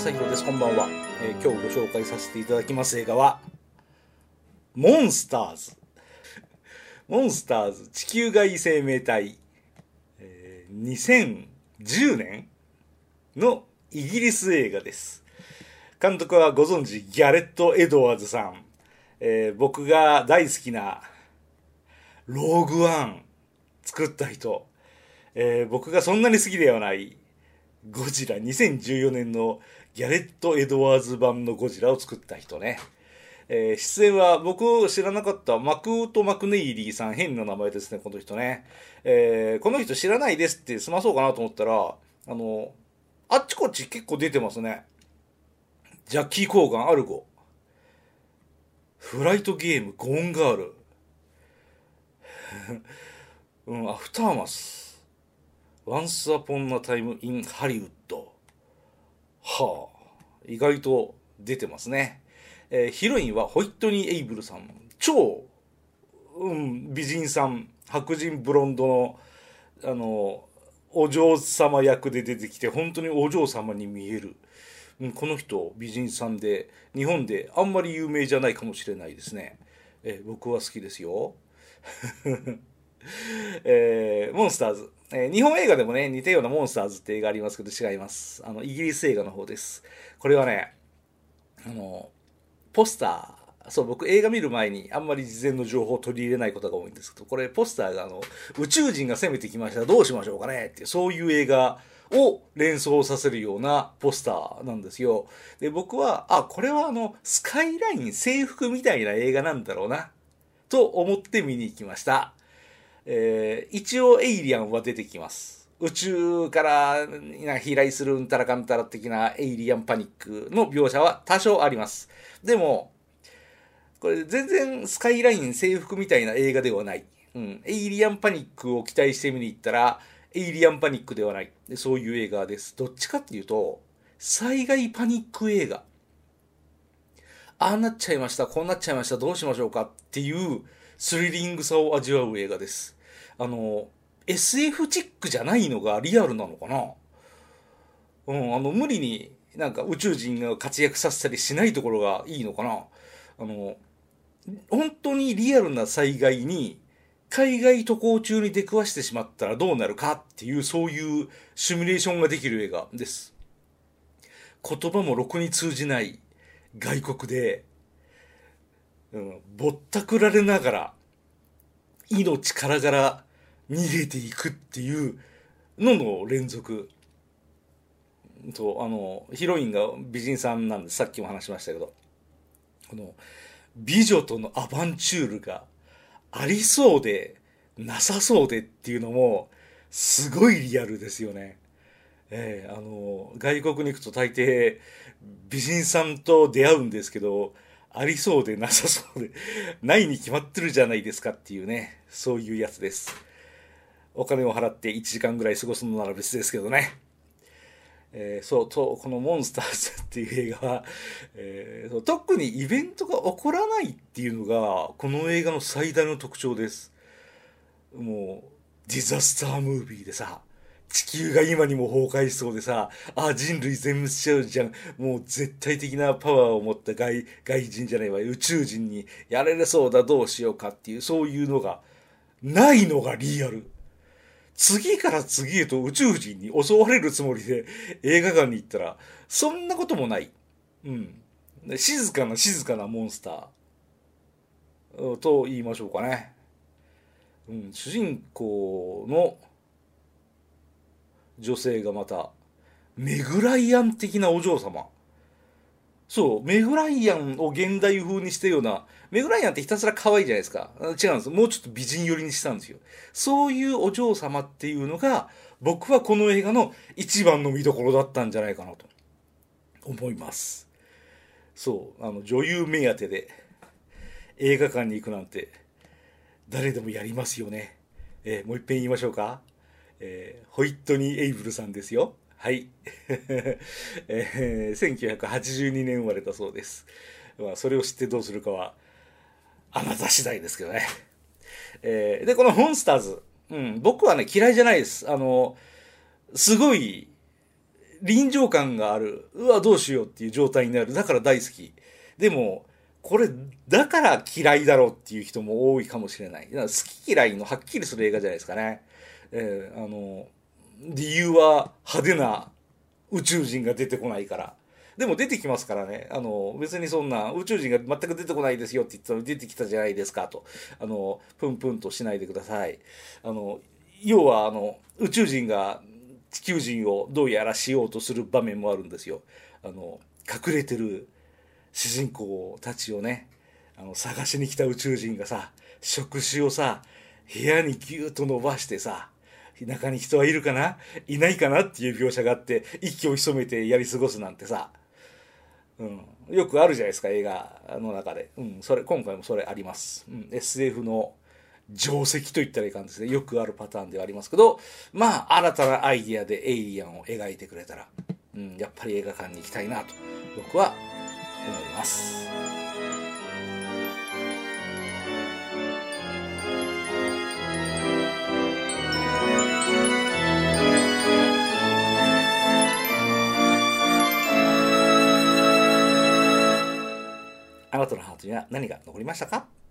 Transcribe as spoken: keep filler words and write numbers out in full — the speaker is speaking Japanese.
正弘です。こんばんは、えー、今日ご紹介させていただきます映画はモンスターズモンスターズ地球外生命体、えー、にせんじゅうねんのイギリス映画です。監督はご存知ギャレット・エドワーズさん、えー、僕が大好きなローグワン作った人、えー、僕がそんなに好きではないゴジラ、にせんじゅうよねんのギャレット・エドワーズ版のゴジラを作った人ね。えー、出演は僕知らなかったマクート・マクネイリーさん、変な名前ですね、この人ね。えー、この人知らないですって済まそうかなと思ったら、あの、あっちこっち結構出てますね。ジャッキー・コーガン、アルゴ。フライトゲーム、ゴーンガール。うん、アフターマス。Once Upon a Time in Hollywood。はあ、意外と出てますね。えー、ヒロインはホイットニー・エイブルさん。超、うん、美人さん。白人ブロンドの、あの、お嬢様役で出てきて、本当にお嬢様に見える。うん、この人、美人さんで、日本であんまり有名じゃないかもしれないですね。えー、僕は好きですよ。えー、モンスターズ、えー、日本映画でもね似たようなモンスターズって映画ありますけど違います。あのイギリス映画の方です。これはね、あのポスター、そう僕映画見る前にあんまり事前の情報を取り入れないことが多いんですけど、これポスターがあの宇宙人が攻めてきましたどうしましょうかねっていうそういう映画を連想させるようなポスターなんですよ。で僕はあこれはあのスカイライン制服みたいな映画なんだろうなと思って見に行きました。えー、一応エイリアンは出てきます。宇宙から飛来するうんたらかんたら的なエイリアンパニックの描写は多少あります。でも、これ全然スカイライン制服みたいな映画ではない。うん、エイリアンパニックを期待して見に行ったら、エイリアンパニックではない。そういう映画です。どっちかっていうと、災害パニック映画。ああなっちゃいました、こうなっちゃいました、どうしましょうかっていうスリリングさを味わう映画です。あの、エスエフ チックじゃないのがリアルなのかな。うん、あの、無理になんか宇宙人が活躍させたりしないところがいいのかな。あの、本当にリアルな災害に海外渡航中に出くわしてしまったらどうなるかっていうそういうシミュレーションができる映画です。言葉もろくに通じない外国で、うん、ぼったくられながら命からがら逃げていくっていうのの連続と、あのヒロインが美人さんなんでさっきも話しましたけど、この美女とのアバンチュールがありそうでなさそうでっていうのもすごいリアルですよね。えー、あの外国に行くと大抵美人さんと出会うんですけど、ありそうでなさそうでないに決まってるじゃないですかっていうね、そういうやつです。お金を払っていちじかんぐらい過ごすのなら別ですけどね。えー、そうとこのモンスターズっていう映画は、えー、そう特にイベントが起こらないっていうのがこの映画の最大の特徴です。もうディザスタームービーでさ、地球が今にも崩壊しそうでさ、あ、人類全滅しちゃうじゃん。もう絶対的なパワーを持った外、外人じゃないわ、宇宙人にやれれそうだ、どうしようかっていう、そういうのが、ないのがリアル。次から次へと宇宙人に襲われるつもりで映画館に行ったら、そんなこともない。うん。静かな静かなモンスターと言いましょうかね。うん、主人公の女性がまた、メグライアン的なお嬢様。そう、メグライアンを現代風にしたような、メグライアンってひたすら可愛いじゃないですか。違うんです。もうちょっと美人寄りにしたんですよ。そういうお嬢様っていうのが、僕はこの映画の一番の見どころだったんじゃないかなと思います。そう、あの、女優目当てで映画館に行くなんて、誰でもやりますよね。えーもう一遍言いましょうか。えーホイットニー・エイブルさんですよ。はい。えーせんきゅうひゃくはちじゅうにねん生まれたそうです。まあ、それを知ってどうするかは、あなた次第ですけどね。えーで、このモンスターズ。うん、僕はね、嫌いじゃないです。あの、すごい、 臨場感がある。うわ、どうしようっていう状態になる。だから大好き。でも、これ、だから嫌いだろうっていう人も多いかもしれない。だから好き嫌いのはっきりする映画じゃないですかね。えーあの、理由は派手な宇宙人が出てこないから。でも出てきますからね。あの、別にそんな宇宙人が全く出てこないですよって言ったら出てきたじゃないですかと。あの、プンプンとしないでください。あの、要はあの、宇宙人が地球人をどうやらしようとする場面もあるんですよ。あの、隠れてる主人公たちをね、あの、探しに来た宇宙人がさ、触手をさ、部屋にギューッと伸ばしてさ、中に人はいるかないないかなっていう描写があって、息を潜めてやり過ごすなんてさ、うん、よくあるじゃないですか、映画の中で。うん、それ、今回もそれあります。うん、エスエフ の定石と言ったらいかんですね。よくあるパターンではありますけど、まあ、新たなアイディアでエイリアンを描いてくれたら、うん、やっぱり映画館に行きたいなと、僕は思います。あなたのハートには何が残りましたか？